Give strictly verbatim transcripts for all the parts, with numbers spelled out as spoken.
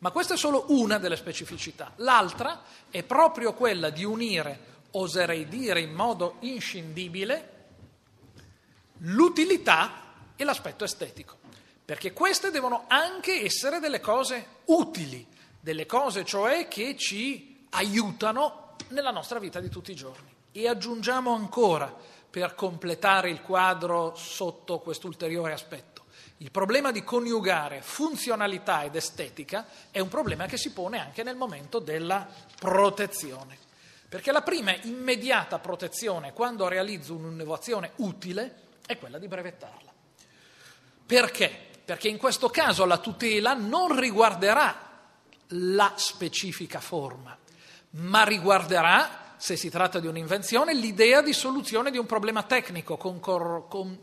Ma questa è solo una delle specificità. L'altra è proprio quella di unire, oserei dire in modo inscindibile, l'utilità e l'aspetto estetico, perché queste devono anche essere delle cose utili, delle cose cioè che ci aiutano nella nostra vita di tutti i giorni. E aggiungiamo ancora, per completare il quadro sotto quest'ulteriore aspetto, il problema di coniugare funzionalità ed estetica è un problema che si pone anche nel momento della protezione, perché la prima immediata protezione quando realizzo un'innovazione utile è quella di brevettarla. Perché? Perché in questo caso la tutela non riguarderà la specifica forma, ma riguarderà, se si tratta di un'invenzione, l'idea di soluzione di un problema tecnico con, cor- con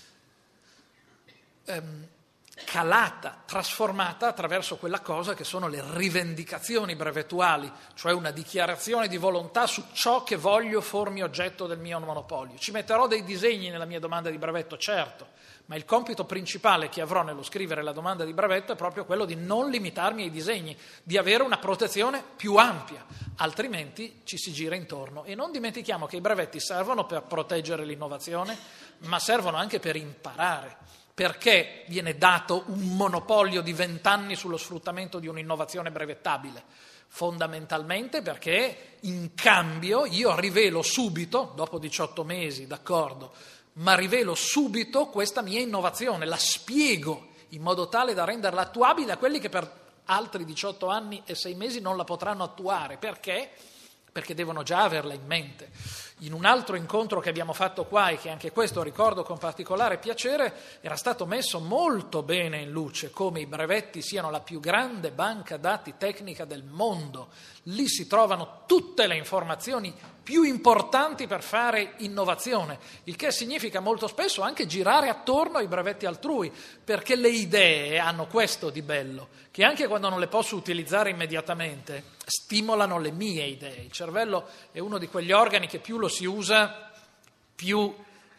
ehm, calata, trasformata attraverso quella cosa che sono le rivendicazioni brevettuali, cioè una dichiarazione di volontà su ciò che voglio formi oggetto del mio monopolio. Ci metterò dei disegni nella mia domanda di brevetto, certo, ma il compito principale che avrò nello scrivere la domanda di brevetto è proprio quello di non limitarmi ai disegni, di avere una protezione più ampia, altrimenti ci si gira intorno. E non dimentichiamo che i brevetti servono per proteggere l'innovazione, ma servono anche per imparare. Perché viene dato un monopolio di vent'anni sullo sfruttamento di un'innovazione brevettabile? Fondamentalmente perché in cambio io rivelo subito, dopo diciotto mesi, d'accordo, ma rivelo subito questa mia innovazione, la spiego in modo tale da renderla attuabile a quelli che per altri diciotto anni e sei mesi non la potranno attuare. Perché? Perché devono già averla in mente. In un altro incontro che abbiamo fatto qua, e che anche questo ricordo con particolare piacere, era stato messo molto bene in luce come i brevetti siano la più grande banca dati tecnica del mondo. Lì si trovano tutte le informazioni più importanti per fare innovazione, il che significa molto spesso anche girare attorno ai brevetti altrui, perché le idee hanno questo di bello, che anche quando non le posso utilizzare immediatamente, stimolano le mie idee. Il cervello è uno di quegli organi che più lo si usa, più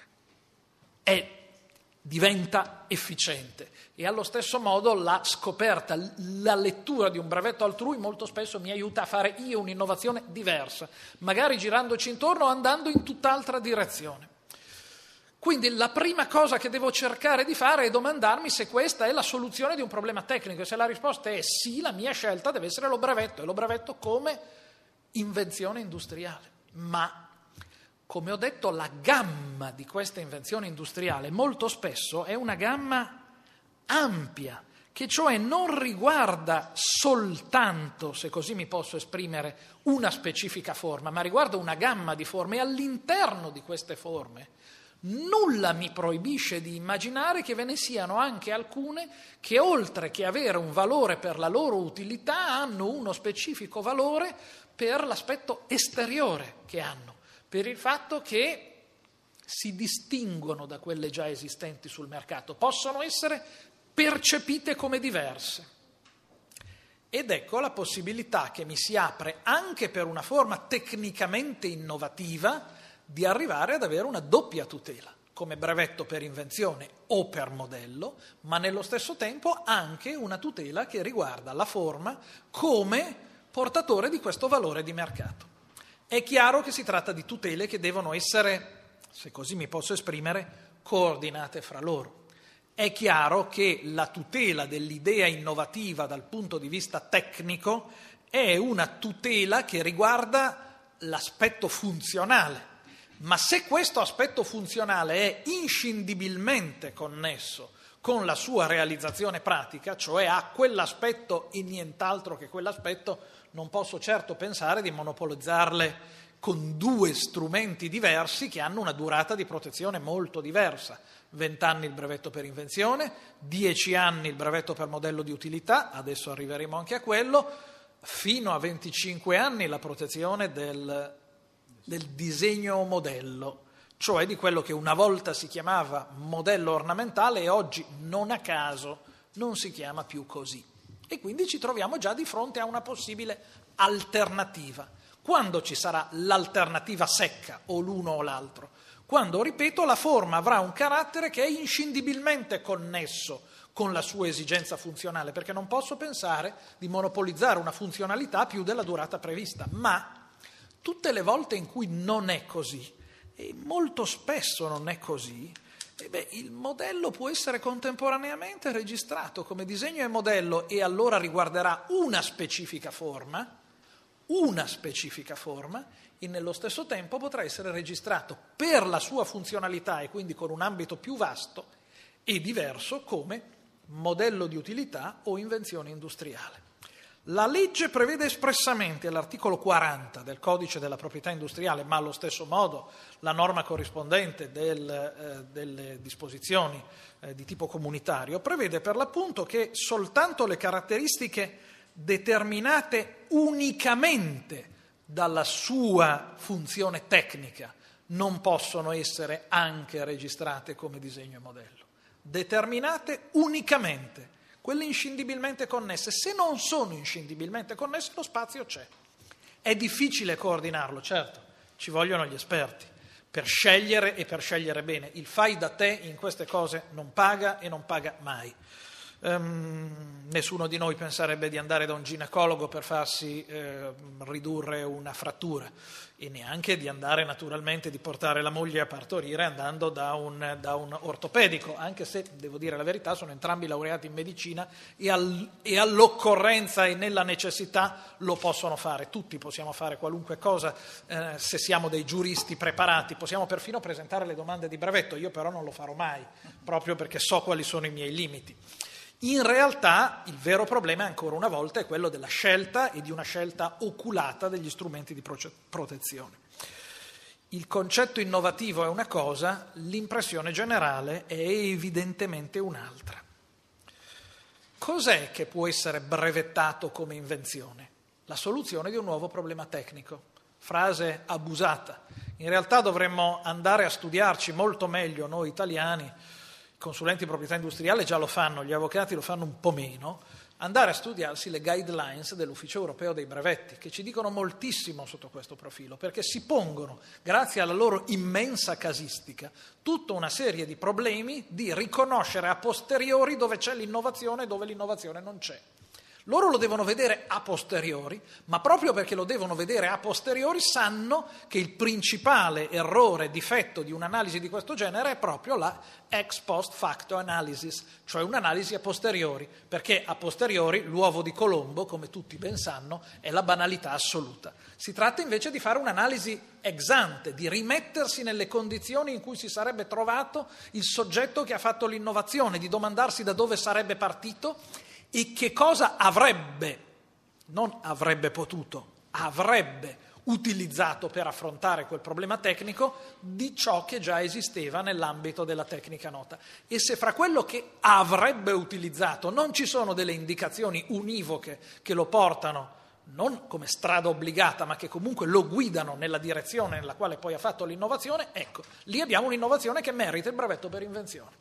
è, diventa efficiente. E allo stesso modo la scoperta, la lettura di un brevetto altrui molto spesso mi aiuta a fare io un'innovazione diversa, magari girandoci intorno o andando in tutt'altra direzione. Quindi la prima cosa che devo cercare di fare è domandarmi se questa è la soluzione di un problema tecnico, e se la risposta è sì, la mia scelta deve essere lo brevetto, e lo brevetto come invenzione industriale. Ma, come ho detto, la gamma di questa invenzione industriale molto spesso è una gamma ampia, che cioè non riguarda soltanto, se così mi posso esprimere, una specifica forma, ma riguarda una gamma di forme, e all'interno di queste forme nulla mi proibisce di immaginare che ve ne siano anche alcune che, oltre che avere un valore per la loro utilità, hanno uno specifico valore per l'aspetto esteriore che hanno, per il fatto che si distinguono da quelle già esistenti sul mercato, possono essere percepite come diverse. Ed ecco la possibilità che mi si apre anche per una forma tecnicamente innovativa di arrivare ad avere una doppia tutela, come brevetto per invenzione o per modello, ma nello stesso tempo anche una tutela che riguarda la forma come portatore di questo valore di mercato. È chiaro che si tratta di tutele che devono essere, se così mi posso esprimere, coordinate fra loro. È chiaro che la tutela dell'idea innovativa dal punto di vista tecnico è una tutela che riguarda l'aspetto funzionale, ma se questo aspetto funzionale è inscindibilmente connesso con la sua realizzazione pratica, cioè a quell'aspetto e nient'altro che quell'aspetto, non posso certo pensare di monopolizzarle con due strumenti diversi che hanno una durata di protezione molto diversa. vent'anni il brevetto per invenzione, dieci anni il brevetto per modello di utilità, adesso arriveremo anche a quello, fino a venticinque anni la protezione del, del disegno modello, cioè di quello che una volta si chiamava modello ornamentale e oggi, non a caso, non si chiama più così. E quindi ci troviamo già di fronte a una possibile alternativa. Quando ci sarà l'alternativa secca, o l'uno o l'altro? Quando, ripeto, la forma avrà un carattere che è inscindibilmente connesso con la sua esigenza funzionale, perché non posso pensare di monopolizzare una funzionalità più della durata prevista, ma tutte le volte in cui non è così, e molto spesso non è così, e beh, il modello può essere contemporaneamente registrato come disegno e modello e allora riguarderà una specifica forma, una specifica forma, e nello stesso tempo potrà essere registrato per la sua funzionalità e quindi con un ambito più vasto e diverso come modello di utilità o invenzione industriale. La legge prevede espressamente all'articolo quaranta del Codice della proprietà industriale, ma allo stesso modo la norma corrispondente del, eh, delle disposizioni eh, di tipo comunitario, prevede per l'appunto che soltanto le caratteristiche determinate unicamente dalla sua funzione tecnica non possono essere anche registrate come disegno e modello. Determinate unicamente, quelle inscindibilmente connesse. Se non sono inscindibilmente connesse, lo spazio c'è. È difficile coordinarlo, certo, ci vogliono gli esperti per scegliere e per scegliere bene. Il fai da te in queste cose non paga e non paga mai. Um, nessuno di noi penserebbe di andare da un ginecologo per farsi eh, ridurre una frattura e neanche di andare naturalmente di portare la moglie a partorire andando da un, da un ortopedico, anche se, devo dire la verità, sono entrambi laureati in medicina e, al, e all'occorrenza e nella necessità lo possono fare. Tutti possiamo fare qualunque cosa eh, se siamo dei giuristi preparati, possiamo perfino presentare le domande di brevetto, io però non lo farò mai, proprio perché so quali sono i miei limiti. In realtà il vero problema, ancora una volta, è quello della scelta e di una scelta oculata degli strumenti di protezione. Il concetto innovativo è una cosa, l'impressione generale è evidentemente un'altra. Cos'è che può essere brevettato come invenzione? La soluzione di un nuovo problema tecnico. Frase abusata. In realtà dovremmo andare a studiarci molto meglio noi italiani. I consulenti di proprietà industriale già lo fanno, gli avvocati lo fanno un po' meno, andare a studiarsi le guidelines dell'Ufficio Europeo dei Brevetti, che ci dicono moltissimo sotto questo profilo, perché si pongono, grazie alla loro immensa casistica, tutta una serie di problemi di riconoscere a posteriori dove c'è l'innovazione e dove l'innovazione non c'è. Loro lo devono vedere a posteriori, ma proprio perché lo devono vedere a posteriori sanno che il principale errore, difetto di un'analisi di questo genere è proprio la ex post facto analysis, cioè un'analisi a posteriori, perché a posteriori l'uovo di Colombo, come tutti ben sanno, è la banalità assoluta. Si tratta invece di fare un'analisi ex ante, di rimettersi nelle condizioni in cui si sarebbe trovato il soggetto che ha fatto l'innovazione, di domandarsi da dove sarebbe partito e che cosa avrebbe, non avrebbe potuto, avrebbe utilizzato per affrontare quel problema tecnico di ciò che già esisteva nell'ambito della tecnica nota. E se fra quello che avrebbe utilizzato non ci sono delle indicazioni univoche che lo portano, non come strada obbligata, ma che comunque lo guidano nella direzione nella quale poi ha fatto l'innovazione, ecco, lì abbiamo un'innovazione che merita il brevetto per invenzione.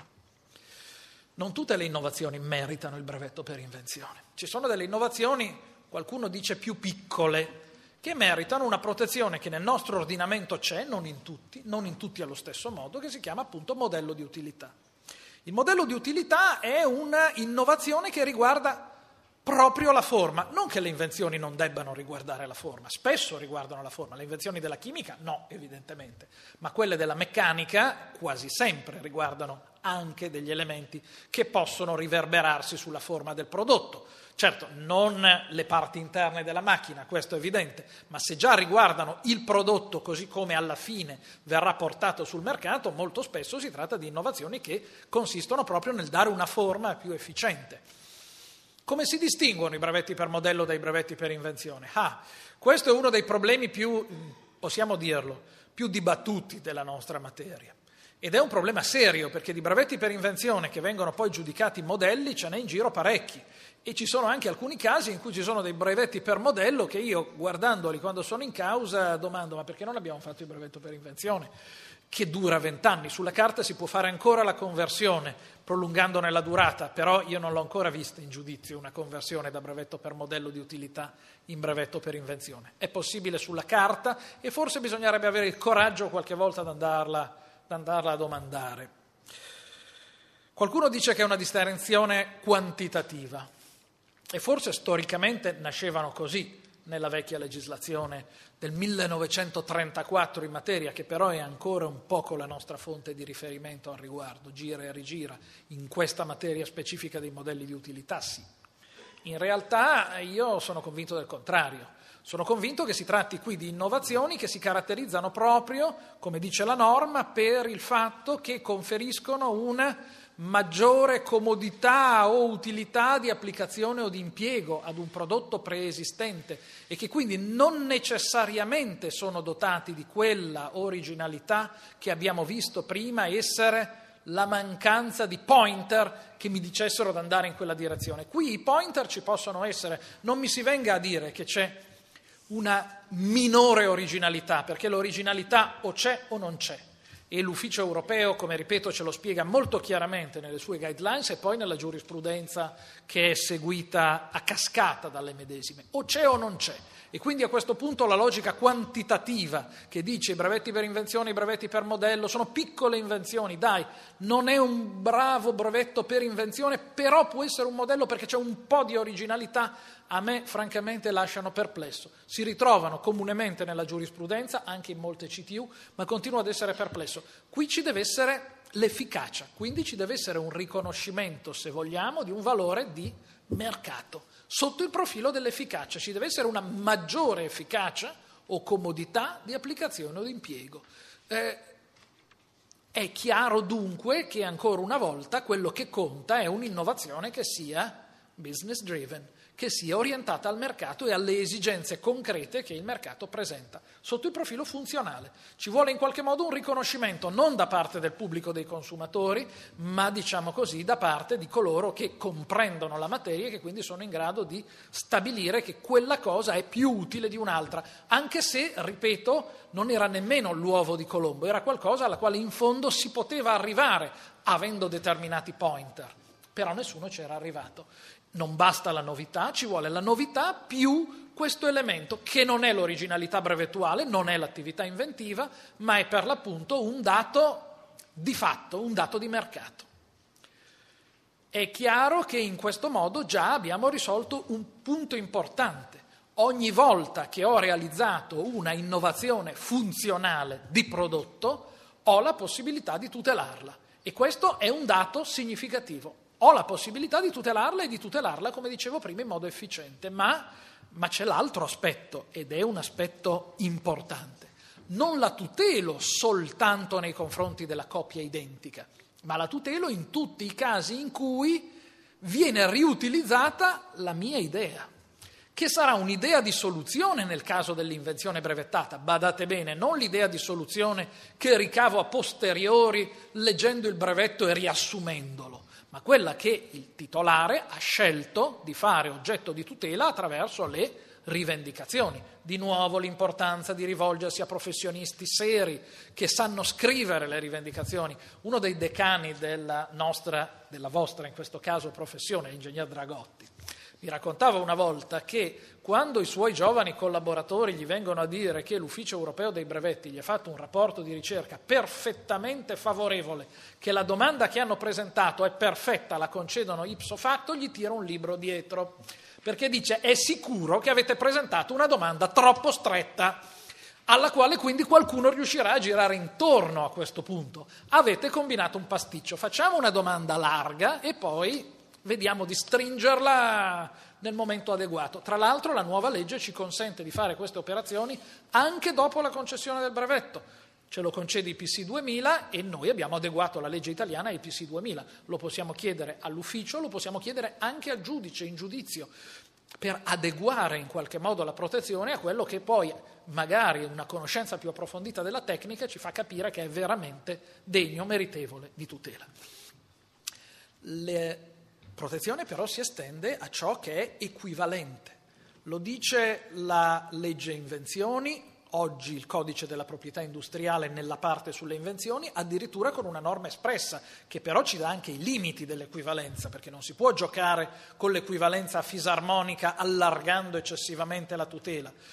Non tutte le innovazioni meritano il brevetto per invenzione. Ci sono delle innovazioni, qualcuno dice più piccole, che meritano una protezione che nel nostro ordinamento c'è, non in tutti, non in tutti allo stesso modo, che si chiama appunto modello di utilità. Il modello di utilità è una innovazione che riguarda proprio la forma, non che le invenzioni non debbano riguardare la forma, spesso riguardano la forma, le invenzioni della chimica no, evidentemente, ma quelle della meccanica quasi sempre riguardano anche degli elementi che possono riverberarsi sulla forma del prodotto. Certo, non le parti interne della macchina, questo è evidente, ma se già riguardano il prodotto così come alla fine verrà portato sul mercato, molto spesso si tratta di innovazioni che consistono proprio nel dare una forma più efficiente. Come si distinguono i brevetti per modello dai brevetti per invenzione? Ah, questo è uno dei problemi più, possiamo dirlo, più dibattuti della nostra materia. Ed è un problema serio, perché di brevetti per invenzione che vengono poi giudicati modelli ce n'è in giro parecchi. E ci sono anche alcuni casi in cui ci sono dei brevetti per modello che io, guardandoli quando sono in causa, domando: ma perché non abbiamo fatto il brevetto per invenzione? Che dura vent'anni. Sulla carta si può fare ancora la conversione, prolungandone la durata, però io non l'ho ancora vista in giudizio una conversione da brevetto per modello di utilità in brevetto per invenzione. È possibile sulla carta e forse bisognerebbe avere il coraggio qualche volta di andarla, di andarla a domandare. Qualcuno dice che è una distinzione quantitativa e forse storicamente nascevano così nella vecchia legislazione del millenovecentotrentaquattro in materia, che però è ancora un poco la nostra fonte di riferimento al riguardo, gira e rigira in questa materia specifica dei modelli di utilità, sì. In realtà io sono convinto del contrario. Sono convinto che si tratti qui di innovazioni che si caratterizzano proprio, come dice la norma, per il fatto che conferiscono una maggiore comodità o utilità di applicazione o di impiego ad un prodotto preesistente e che quindi non necessariamente sono dotati di quella originalità che abbiamo visto prima essere la mancanza di pointer che mi dicessero di andare in quella direzione. Qui i pointer ci possono essere, non mi si venga a dire che c'è una minore originalità, perché l'originalità o c'è o non c'è. E l'ufficio europeo, come ripeto, ce lo spiega molto chiaramente nelle sue guidelines e poi nella giurisprudenza che è seguita a cascata dalle medesime. O c'è o non c'è. E quindi a questo punto la logica quantitativa che dice i brevetti per invenzione, i brevetti per modello sono piccole invenzioni, dai, non è un bravo brevetto per invenzione, però può essere un modello perché c'è un po' di originalità, a me francamente lasciano perplesso. Si ritrovano comunemente nella giurisprudenza, anche in molte C T U, ma continuo ad essere perplesso. Qui ci deve essere l'efficacia, quindi ci deve essere un riconoscimento, se vogliamo, di un valore di mercato. Sotto il profilo dell'efficacia ci deve essere una maggiore efficacia o comodità di applicazione o di impiego. Eh, è chiaro dunque che ancora una volta quello che conta è un'innovazione che sia business driven, che sia orientata al mercato e alle esigenze concrete che il mercato presenta. Sotto il profilo funzionale ci vuole in qualche modo un riconoscimento non da parte del pubblico dei consumatori, ma diciamo così da parte di coloro che comprendono la materia e che quindi sono in grado di stabilire che quella cosa è più utile di un'altra, anche se, ripeto, non era nemmeno l'uovo di Colombo, era qualcosa alla quale in fondo si poteva arrivare avendo determinati pointer, però nessuno c'era arrivato. Non basta la novità, ci vuole la novità più questo elemento che non è l'originalità brevettuale, non è l'attività inventiva, ma è per l'appunto un dato di fatto, un dato di mercato. È chiaro che in questo modo già abbiamo risolto un punto importante. Ogni volta che ho realizzato una innovazione funzionale di prodotto, ho la possibilità di tutelarla e questo è un dato significativo. Ho la possibilità di tutelarla e di tutelarla, come dicevo prima, in modo efficiente, ma, ma c'è l'altro aspetto, ed è un aspetto importante. Non la tutelo soltanto nei confronti della coppia identica, ma la tutelo in tutti i casi in cui viene riutilizzata la mia idea, che sarà un'idea di soluzione nel caso dell'invenzione brevettata. Badate bene, non l'idea di soluzione che ricavo a posteriori leggendo il brevetto e riassumendolo, ma quella che il titolare ha scelto di fare oggetto di tutela attraverso le rivendicazioni. Di nuovo l'importanza di rivolgersi a professionisti seri che sanno scrivere le rivendicazioni. Uno dei decani della nostra, della vostra in questo caso professione, l'ingegner Dragotti, mi raccontava una volta che quando i suoi giovani collaboratori gli vengono a dire che l'Ufficio Europeo dei Brevetti gli ha fatto un rapporto di ricerca perfettamente favorevole, che la domanda che hanno presentato è perfetta, la concedono ipso facto, gli tira un libro dietro, perché dice è sicuro che avete presentato una domanda troppo stretta, alla quale quindi qualcuno riuscirà a girare intorno a questo punto. Avete combinato un pasticcio, facciamo una domanda larga e poi vediamo di stringerla nel momento adeguato. Tra l'altro la nuova legge ci consente di fare queste operazioni anche dopo la concessione del brevetto. Ce lo concede I P C duemila e noi abbiamo adeguato la legge italiana ai I P C duemila. Lo possiamo chiedere all'ufficio, lo possiamo chiedere anche al giudice in giudizio per adeguare in qualche modo la protezione a quello che poi magari una conoscenza più approfondita della tecnica ci fa capire che è veramente degno, meritevole di tutela. Le protezione però si estende a ciò che è equivalente. Lo dice la legge invenzioni, oggi il codice della proprietà industriale nella parte sulle invenzioni, addirittura con una norma espressa, che però ci dà anche i limiti dell'equivalenza, perché non si può giocare con l'equivalenza a fisarmonica allargando eccessivamente la tutela.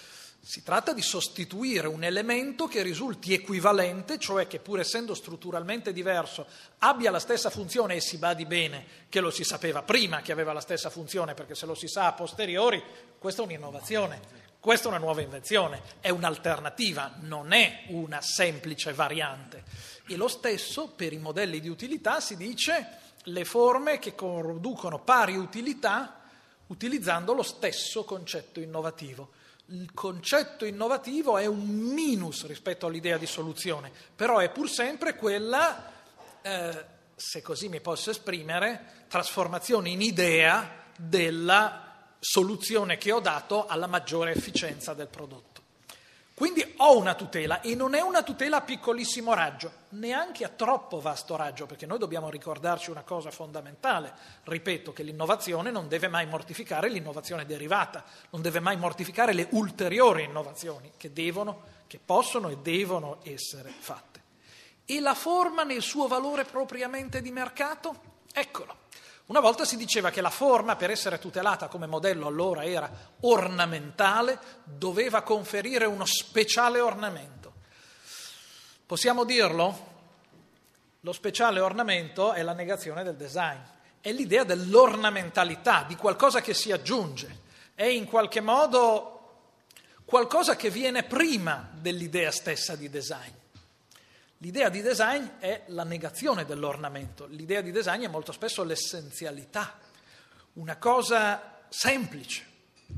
Si tratta di sostituire un elemento che risulti equivalente, cioè che pur essendo strutturalmente diverso abbia la stessa funzione, e si badi bene che lo si sapeva prima che aveva la stessa funzione, perché se lo si sa a posteriori, questa è un'innovazione, questa è una nuova invenzione, è un'alternativa, non è una semplice variante. E lo stesso per i modelli di utilità si dice le forme che producono pari utilità utilizzando lo stesso concetto innovativo. Il concetto innovativo è un minus rispetto all'idea di soluzione, però è pur sempre quella, eh, se così mi posso esprimere, trasformazione in idea della soluzione che ho dato alla maggiore efficienza del prodotto. Quindi ho una tutela, e non è una tutela a piccolissimo raggio, neanche a troppo vasto raggio, perché noi dobbiamo ricordarci una cosa fondamentale. Ripeto che l'innovazione non deve mai mortificare l'innovazione derivata, non deve mai mortificare le ulteriori innovazioni che devono, che possono e devono essere fatte. E la forma nel suo valore propriamente di mercato? Eccolo. Una volta si diceva che la forma, per essere tutelata come modello, allora era ornamentale, doveva conferire uno speciale ornamento. Possiamo dirlo? Lo speciale ornamento è la negazione del design, è l'idea dell'ornamentalità, di qualcosa che si aggiunge, è in qualche modo qualcosa che viene prima dell'idea stessa di design. L'idea di design è la negazione dell'ornamento, l'idea di design è molto spesso l'essenzialità, una cosa semplice.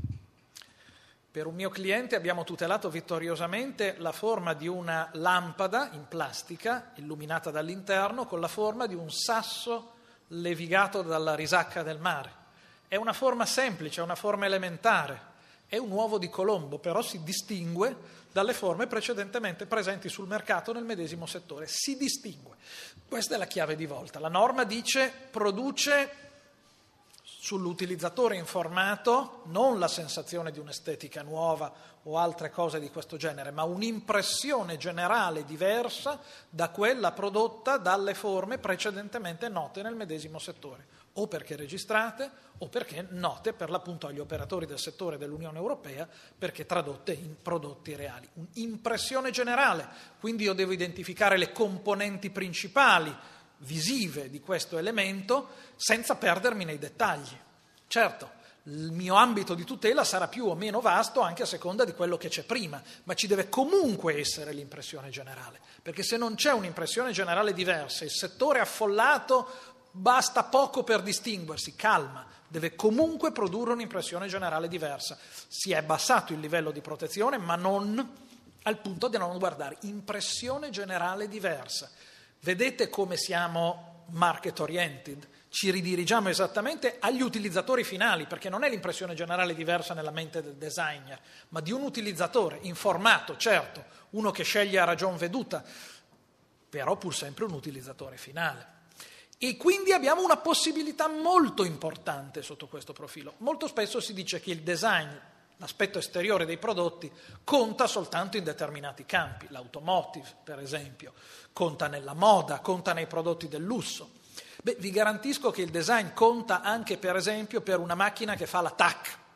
Per un mio cliente abbiamo tutelato vittoriosamente la forma di una lampada in plastica, illuminata dall'interno, con la forma di un sasso levigato dalla risacca del mare. È una forma semplice, è una forma elementare, è un uovo di Colombo, però si distingue dalle forme precedentemente presenti sul mercato nel medesimo settore. Si distingue. Questa è la chiave di volta. La norma dice, produce sull'utilizzatore informato non la sensazione di un'estetica nuova o altre cose di questo genere, ma un'impressione generale diversa da quella prodotta dalle forme precedentemente note nel medesimo settore, o perché registrate o perché note per l'appunto agli operatori del settore dell'Unione Europea, perché tradotte in prodotti reali. Un'impressione generale, quindi io devo identificare le componenti principali visive di questo elemento senza perdermi nei dettagli. Certo, il mio ambito di tutela sarà più o meno vasto anche a seconda di quello che c'è prima, ma ci deve comunque essere l'impressione generale, perché se non c'è un'impressione generale diversa, il settore affollato basta poco per distinguersi, calma, deve comunque produrre un'impressione generale diversa. Si è abbassato il livello di protezione, ma non al punto di non guardare. Impressione generale diversa. Vedete come siamo market oriented? Ci ridirigiamo esattamente agli utilizzatori finali, perché non è l'impressione generale diversa nella mente del designer, ma di un utilizzatore informato, certo, uno che sceglie a ragion veduta, però pur sempre un utilizzatore finale. E quindi abbiamo una possibilità molto importante sotto questo profilo. Molto spesso si dice che il design, l'aspetto esteriore dei prodotti, conta soltanto in determinati campi, l'automotive per esempio, conta nella moda, conta nei prodotti del lusso. Beh, vi garantisco che il design conta anche per esempio per una macchina che fa la T A C,